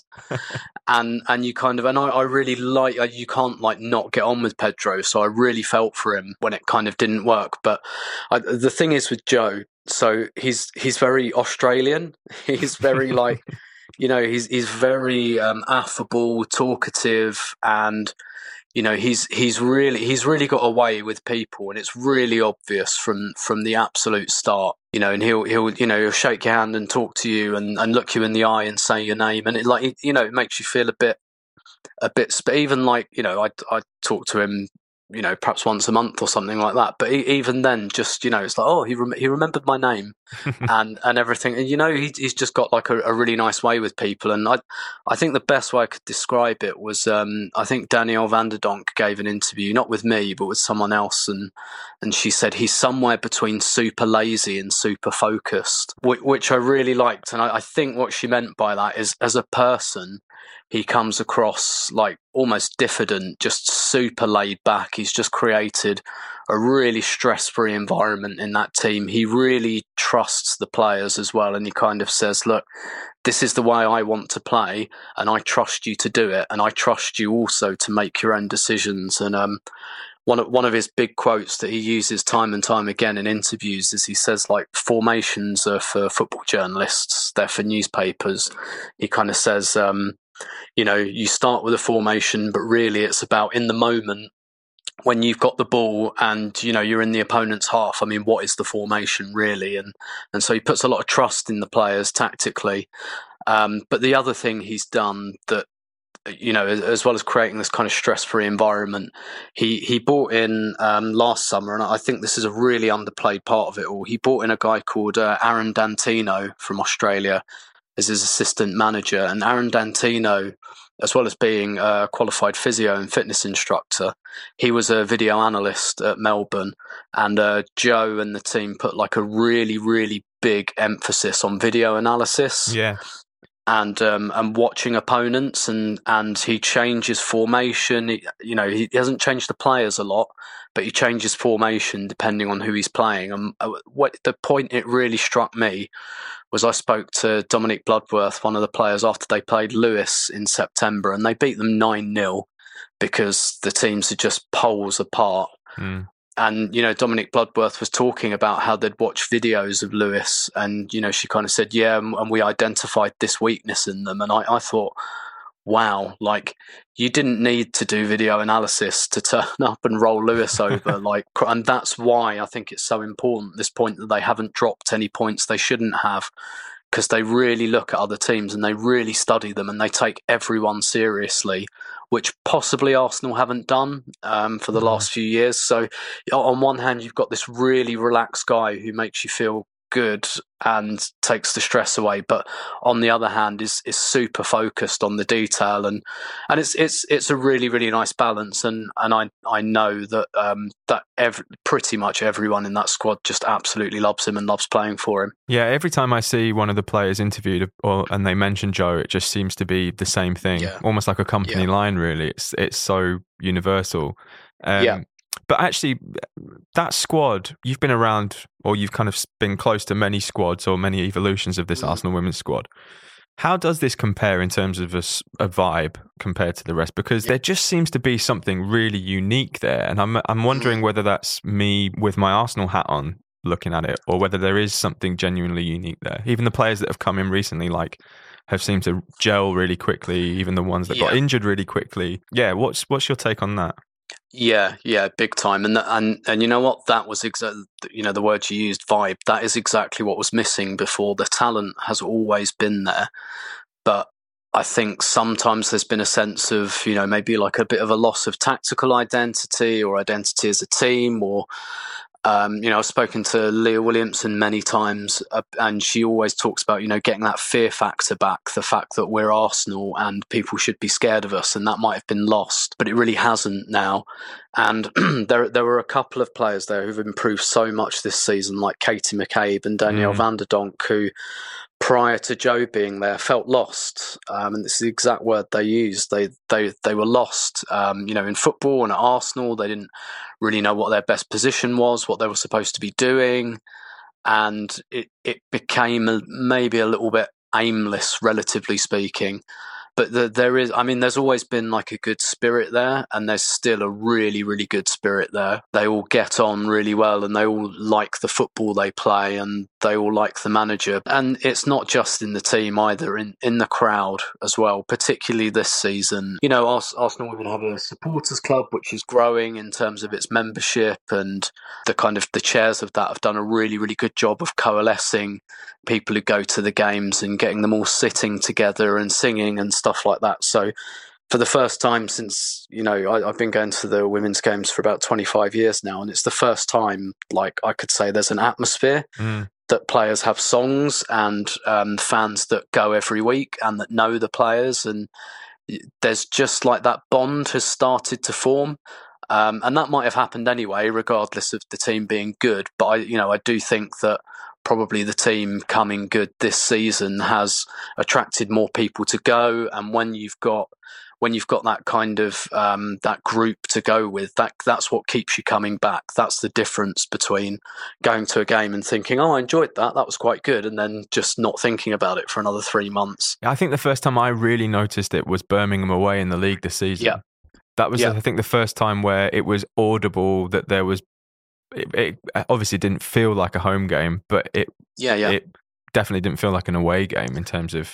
And and you kind of, and I, I really like, you can't like not get on with Pedro. So I really felt for him when it kind of didn't work. But I, the thing is with Joe, so he's he's very Australian. He's very like, you know, he's he's very um, affable, talkative, and you know, he's he's really he's really got a way with people, and it's really obvious from, from the absolute start. You know, and he'll he'll you know he'll shake your hand and talk to you and, and look you in the eye and say your name, and it like you know it makes you feel a bit a bit. But even like you know, I I talk to him, you know, perhaps once a month or something like that. But he, even then, just you know, it's like oh, he rem- he remembered my name and and everything. And you know, he, he's just got like a, a really nice way with people. And I I think the best way I could describe it was um, I think Danielle van der Donk gave an interview, not with me, but with someone else, and and she said he's somewhere between super lazy and super focused, which, which I really liked. And I, I think what she meant by that is, as a person, he comes across like almost diffident, just super laid back. He's just created a really stress-free environment in that team. He really trusts the players as well. And he kind of says, look, this is the way I want to play, and I trust you to do it. And I trust you also to make your own decisions. And um, one of, one of his big quotes that he uses time and time again in interviews is he says, like, formations are for football journalists. They're for newspapers. He kind of says, um, you know, you start with a formation, but really it's about in the moment, when you've got the ball and, you know, you're in the opponent's half, I mean, what is the formation really? And and so he puts a lot of trust in the players tactically. Um, but the other thing he's done that, you know, as well as creating this kind of stress-free environment, he he brought in um, last summer, and I think this is a really underplayed part of it all. He brought in a guy called uh, Aaron Dantino from Australia as his assistant manager, and Aaron Dantino, as well as being a qualified physio and fitness instructor, he was a video analyst at Melbourne, and uh, Joe and the team put like a really, really big emphasis on video analysis. Yeah. And um, and watching opponents, and, and he changes formation. He, you know, he hasn't changed the players a lot, but he changes formation depending on who he's playing. And what the point it really struck me was I spoke to Dominic Bloodworth, one of the players, after they played Lewis in September, and they beat them nine nil because the teams are just poles apart. Mm. And, you know, Dominic Bloodworth was talking about how they'd watched videos of Lewis, and, you know, she kind of said, yeah, and we identified this weakness in them. And I, I thought, wow, like, you didn't need to do video analysis to turn up and roll Lewis over. like, and that's why I think it's so important at this point that they haven't dropped any points they shouldn't have, because they really look at other teams and they really study them and they take everyone seriously, which possibly Arsenal haven't done um, for the last few years. So on one hand, you've got this really relaxed guy who makes you feel good and takes the stress away, but on the other hand is is super focused on the detail, and and it's it's it's a really really nice balance, and and I I know that um that every, pretty much everyone in that squad just absolutely loves him and loves playing for him. Yeah, every time I see one of the players interviewed or and they mention Joe, it just seems to be the same thing, yeah. almost like a company yeah. line. Really, it's it's so universal. Um, yeah. But actually, that squad, you've been around, or you've kind of been close to many squads or many evolutions of this mm. Arsenal women's squad. How does this compare in terms of a, a vibe compared to the rest? Because yeah. there just seems to be something really unique there. And I'm I'm wondering whether that's me with my Arsenal hat on looking at it, or whether there is something genuinely unique there. Even the players that have come in recently, like, have seemed to gel really quickly, even the ones that yeah. got injured really quickly. Yeah, what's what's your take on that? Yeah, yeah, big time. And and and you know what? That was exactly, you know, the word you used, vibe. That is exactly what was missing before. The talent has always been there, but I think sometimes there's been a sense of, you know, maybe like a bit of a loss of tactical identity or identity as a team, or Um, you know, I've spoken to Leah Williamson many times, uh, and she always talks about, you know, getting that fear factor back, the fact that we're Arsenal and people should be scared of us, and that might have been lost, but it really hasn't now. And there there were a couple of players there who've improved so much this season, like Katie McCabe and Danielle mm. van der Donk, who prior to Joe being there felt lost, um, and this is the exact word they used. They they they were lost. Um, you know, in football and at Arsenal, they didn't really know what their best position was, what they were supposed to be doing, and it it became a, maybe a little bit aimless, relatively speaking. But the, there is, I mean, there's always been like a good spirit there, and there's still a really, really good spirit there. They all get on really well, and they all like the football they play, and they all like the manager. And it's not just in the team either, in, in the crowd as well, particularly this season. You know, Arsenal Women have a supporters club, which is growing in terms of its membership, and the kind of the chairs of that have done a really, really good job of coalescing people who go to the games and getting them all sitting together and singing and stuff like that. So for the first time since, you know, I, I've been going to the women's games for about twenty-five years now, and it's the first time, like, I could say there's an atmosphere mm. that players have songs, and um, fans that go every week and that know the players, and there's just like that bond has started to form. Um, and that might have happened anyway, regardless of the team being good. But I, you know, I do think that probably the team coming good this season has attracted more people to go. And when you've got when you've got that kind of um, that group to go with, that that's what keeps you coming back. That's the difference between going to a game and thinking, "Oh, I enjoyed that. That was quite good," and then just not thinking about it for another three months. I think the first time I really noticed it was Birmingham away in the league this season. Yeah. That was, yeah. I think, the first time where it was audible that there was. It, it obviously didn't feel like a home game, but it yeah, yeah. it definitely didn't feel like an away game in terms of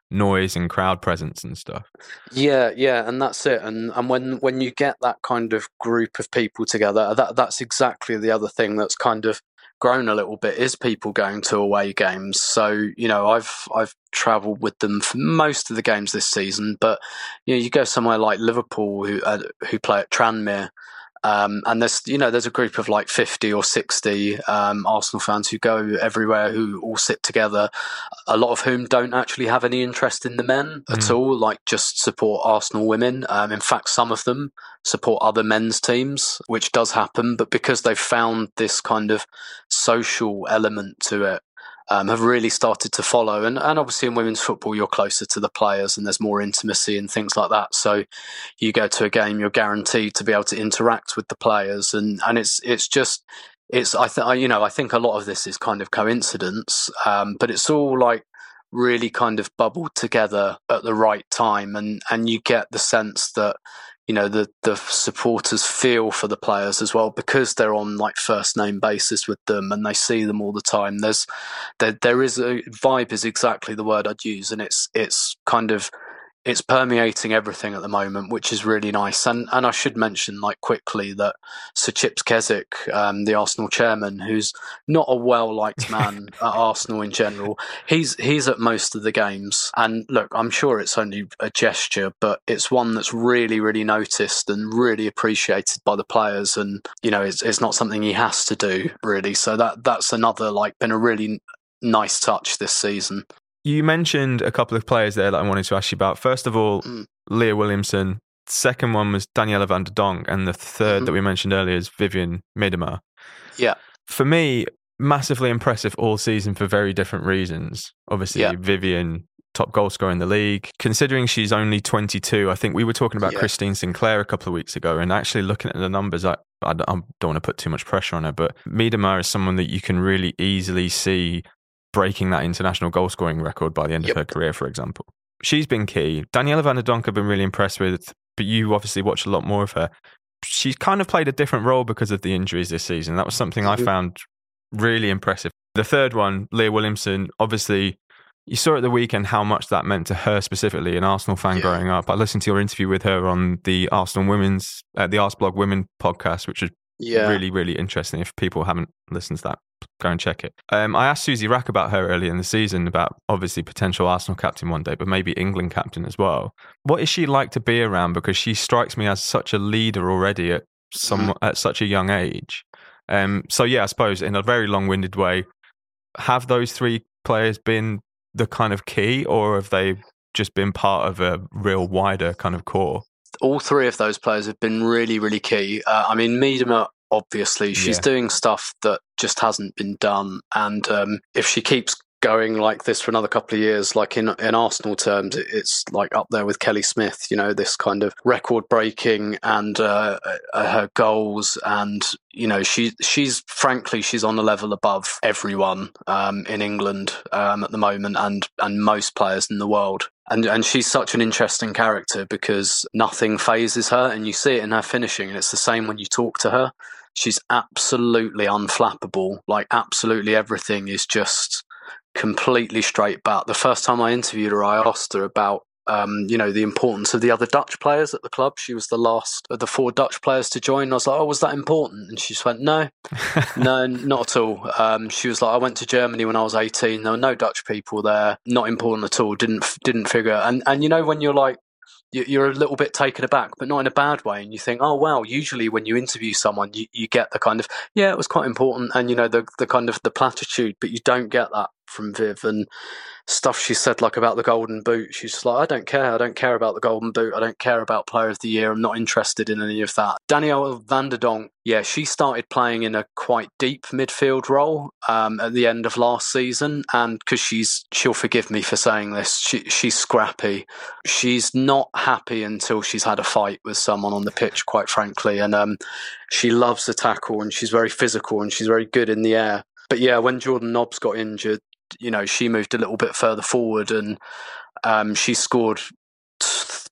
noise and crowd presence and stuff. Yeah, yeah, and that's it. And and when when you get that kind of group of people together, that that's exactly the other thing that's kind of grown a little bit, is people going to away games. So, you know, I've I've travelled with them for most of the games this season, but you know, you go somewhere like Liverpool, who uh, who play at Tranmere. Um, and there's, you know, there's a group of like fifty or sixty um, Arsenal fans who go everywhere, who all sit together, a lot of whom don't actually have any interest in the men mm. at all, like just support Arsenal women. Um, in fact, some of them support other men's teams, which does happen, but because they've found this kind of social element to it, Um, have really started to follow. And, and obviously in women's football, you're closer to the players and there's more intimacy and things like that. So you go to a game, you're guaranteed to be able to interact with the players. And, and it's it's just, it's I think, you know, I think a lot of this is kind of coincidence, um, but it's all like really kind of bubbled together at the right time. And, and you get the sense that, you know, the, the supporters feel for the players as well, because they're on like first name basis with them and they see them all the time. There's, there, there is a vibe is exactly the word I'd use. And it's, it's kind of, it's permeating everything at the moment, which is really nice. And and I should mention, like, quickly that Sir Chips Keswick, um, the Arsenal chairman, who's not a well-liked man at Arsenal in general, he's he's at most of the games. And look, I'm sure it's only a gesture, but it's one that's really, really noticed and really appreciated by the players. And, you know, it's it's not something he has to do, really. So that that's another, like, been a really nice touch this season. You mentioned a couple of players there that I wanted to ask you about. First of all, mm. Leah Williamson. Second one was Daniela van der Donk. And the third mm-hmm. that we mentioned earlier is Vivianne Miedema. Yeah. For me, massively impressive all season for very different reasons. Obviously, yeah. Vivianne, top goal scorer in the league. Considering she's only twenty-two, I think we were talking about yeah. Christine Sinclair a couple of weeks ago, and actually looking at the numbers, I, I don't want to put too much pressure on her, but Miedema is someone that you can really easily see breaking that international goal scoring record by the end yep. of her career, for example. She's been key. Daniela van der Donk I've been really impressed with, but you obviously watched a lot more of her. She's kind of played a different role because of the injuries this season. That was something mm-hmm. I found really impressive. The third one, Leah Williamson, obviously you saw at the weekend how much that meant to her specifically, an Arsenal fan yeah. growing up. I listened to your interview with her on the Arsenal Women's, uh, the Arsblog Women podcast, which was yeah. really, really interesting. If people haven't listened to that, go and check it. Um, I asked Susie Rack about her early in the season, about obviously potential Arsenal captain one day, but maybe England captain as well. What is she like to be around? Because she strikes me as such a leader already at some mm. at such a young age. Um, so yeah, I suppose in a very long-winded way, have those three players been the kind of key, or have they just been part of a real wider kind of core? All three of those players have been really, really key. Uh, I mean, Miedema, obviously, she's yeah. doing stuff that just hasn't been done. And um, if she keeps going like this for another couple of years, like in in Arsenal terms, it, it's like up there with Kelly Smith, you know, this kind of record breaking and uh, uh, her goals. And, you know, she she's frankly, she's on a level above everyone um, in England um, at the moment, and, and most players in the world. And and she's such an interesting character because nothing phases her, and you see it in her finishing. And it's the same when you talk to her. She's absolutely unflappable. Like, absolutely everything is just completely straight back. The first time I interviewed her, I asked her about, um, you know, the importance of the other Dutch players at the club. She was the last of the four Dutch players to join. I was like, oh, was that important? And she just went, no, no, not at all. Um, she was like, I went to Germany when I was eighteen. There were no Dutch people there. Not important at all. Didn't didn't figure. And and you know, when you're like, you're a little bit taken aback, but not in a bad way. And you think, oh, wow, usually when you interview someone, you, you get the kind of, yeah, it was quite important. And, you know, the the kind of the platitude, but you don't get that from Viv. And stuff she said, like about the Golden Boot, she's just like, I don't care. I don't care about the Golden Boot. I don't care about Player of the Year. I'm not interested in any of that. Daniela van der Donk, yeah, she started playing in a quite deep midfield role um, at the end of last season. And because she's, she'll forgive me for saying this, she, she's scrappy. She's not happy until she's had a fight with someone on the pitch, quite frankly. And um, she loves a tackle, and she's very physical, and she's very good in the air. But yeah, when Jordan Nobbs got injured, you know, she moved a little bit further forward, and um, she scored t-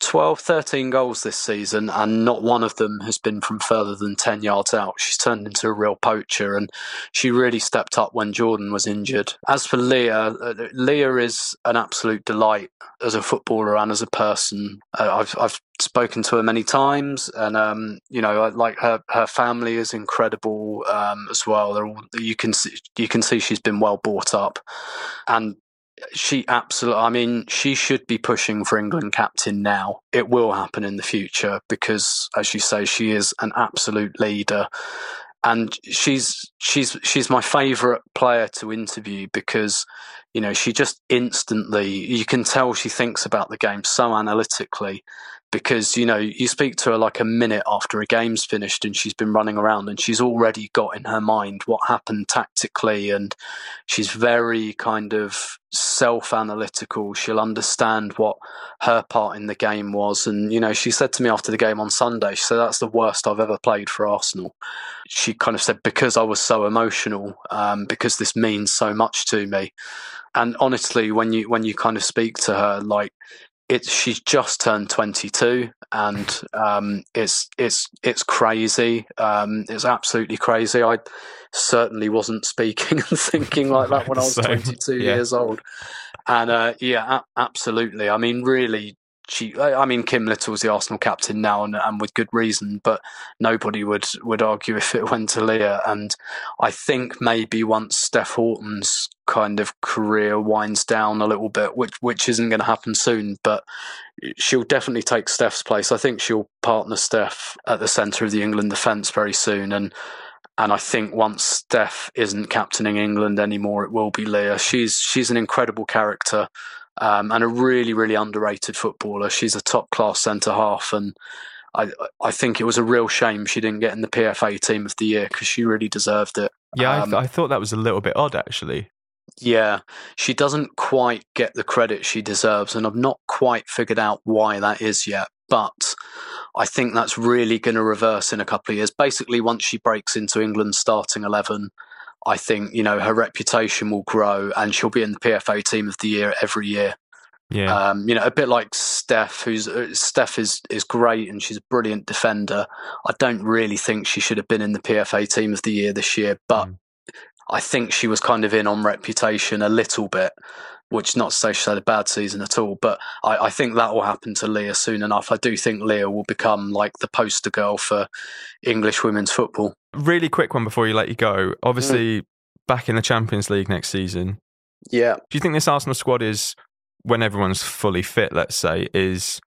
twelve, thirteen goals this season, and not one of them has been from further than ten yards out. She's turned into a real poacher, and she really stepped up when Jordan was injured. As for Leah, uh, Leah is an absolute delight as a footballer and as a person. Uh, I've I've spoken to her many times, and um, you know, like her her family is incredible um, as well. They're all, you can see, you can see she's been well brought up, and she absolutely, I mean, she should be pushing for England captain now. It will happen in the future because, as you say, she is an absolute leader. And she's she's she's my favourite player to interview because, you know, she just instantly, you can tell she thinks about the game so analytically. Because, you know, you speak to her like a minute after a game's finished and she's been running around and she's already got in her mind what happened tactically, and she's very kind of self-analytical. She'll understand what her part in the game was. And, you know, she said to me after the game on Sunday, she said, that's the worst I've ever played for Arsenal. She kind of said, because I was so emotional, um, because this means so much to me. And honestly, when you when you kind of speak to her, like, It's she's just turned twenty-two, and um, it's it's it's crazy. Um, it's absolutely crazy. I certainly wasn't speaking and thinking like that when I was twenty-two yeah. years old. And uh, yeah, a- absolutely. I mean, really, she. I mean, Kim Little's the Arsenal captain now, and, and with good reason. But nobody would would argue if it went to Leah. And I think maybe once Steph Horton's kind of career winds down a little bit, which which isn't going to happen soon, but she'll definitely take Steph's place. I think she'll partner Steph at the centre of the England defence very soon, and and I think once Steph isn't captaining England anymore, it will be Leah. She's she's an incredible character, um, and a really really underrated footballer. She's a top class centre half, and I I think it was a real shame she didn't get in the P F A Team of the Year because she really deserved it. Yeah, um, I, th- I thought that was a little bit odd actually. Yeah, she doesn't quite get the credit she deserves, and I've not quite figured out why that is yet. But I think that's really going to reverse in a couple of years. Basically, once she breaks into England's starting eleven, I think, you know, her reputation will grow and she'll be in the P F A Team of the Year every year. Yeah, um, you know, a bit like Steph, who's uh, Steph is is great and she's a brilliant defender. I don't really think she should have been in the P F A Team of the Year this year, but mm. I think she was kind of in on reputation a little bit, which not to say she had a bad season at all, but I, I think that will happen to Leah soon enough. I do think Leah will become like the poster girl for English women's football. Really quick one before you let you go. Obviously, mm. back in the Champions League next season. Yeah. Do you think this Arsenal squad is, when everyone's fully fit, let's say, is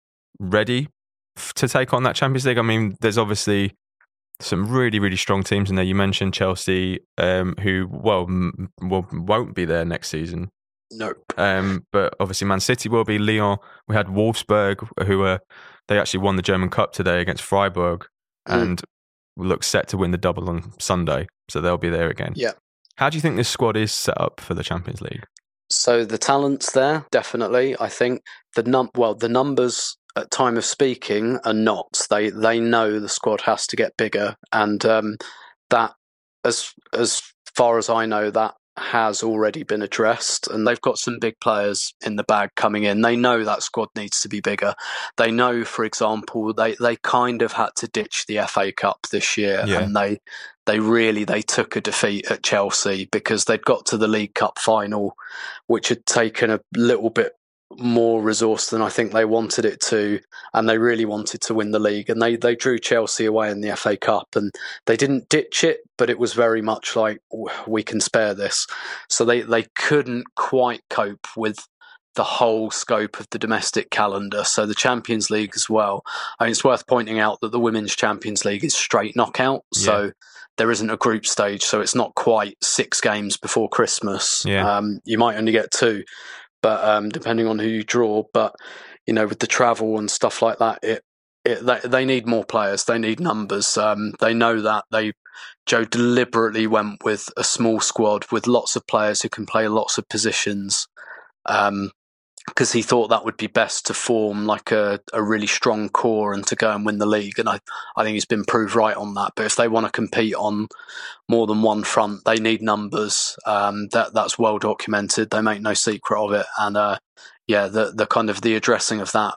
ready f- to take on that Champions League? I mean, there's obviously some really, really strong teams in there. You mentioned Chelsea, um, who, well, m- well, won't be there next season. Nope. Um, but obviously Man City will be. Lyon. We had Wolfsburg, who were, they actually won the German Cup today against Freiburg mm. and look set to win the double on Sunday. So they'll be there again. Yeah. How do you think this squad is set up for the Champions League? So the talent's there, definitely. I think the num well, the numbers at time of speaking are not. They they know the squad has to get bigger, and um, that, as as far as I know, that has already been addressed, and they've got some big players in the bag coming in. They know that squad needs to be bigger. They know, for example, they, they kind of had to ditch the F A Cup this year, yeah. and they they really they took a defeat at Chelsea because they'd got to the League Cup final, which had taken a little bit more resource than I think they wanted it to, and they really wanted to win the league, and they they drew Chelsea away in the F A Cup, and they didn't ditch it, but it was very much like, we can spare this. So they they couldn't quite cope with the whole scope of the domestic calendar. So the Champions League as well. I mean, it's worth pointing out that the Women's Champions League is straight knockout, yeah. so there isn't a group stage, so it's not quite six games before Christmas. Yeah. Um, you might only get two. But um, depending on who you draw, but you know, with the travel and stuff like that, it, it they, they need more players. They need numbers. Um, they know that. They Joe deliberately went with a small squad with lots of players who can play lots of positions, um, because he thought that would be best to form like a, a really strong core and to go and win the league. And I, I think he's been proved right on that. But if they want to compete on more than one front, they need numbers. Um, that that's well documented. They make no secret of it. And uh, yeah, the the kind of the addressing of that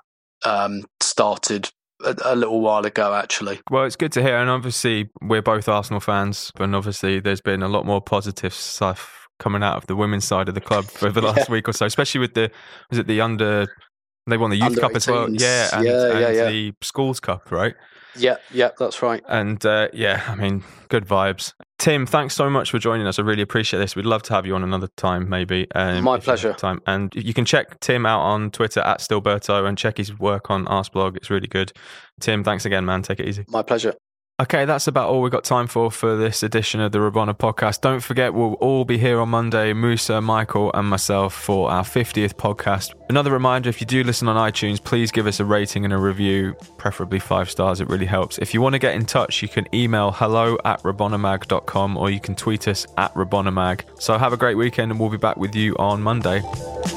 um, started a, a little while ago, actually. Well, it's good to hear. And obviously, we're both Arsenal fans. And obviously, there's been a lot more positive stuff coming out of the women's side of the club for the last yeah. week or so, especially with the, was it the under, they won the Youth under Cup as well? Yeah, and, yeah, and yeah, yeah. the Schools Cup, right? Yeah, yeah, that's right. And uh, yeah, I mean, good vibes. Tim, thanks so much for joining us. I really appreciate this. We'd love to have you on another time, maybe. Um, My pleasure. Time. And you can check Tim out on Twitter at Stilberto and check his work on Arsblog. It's really good. Tim, thanks again, man. Take it easy. My pleasure. Okay, that's about all we've got time for for this edition of the Rabona podcast. Don't forget, we'll all be here on Monday, Musa, Michael and myself, for our fiftieth podcast. Another reminder, if you do listen on iTunes, please give us a rating and a review, preferably five stars. It really helps. If you want to get in touch, you can email hello at rabonamag dot com or you can tweet us at rabonamag. So have a great weekend and we'll be back with you on Monday.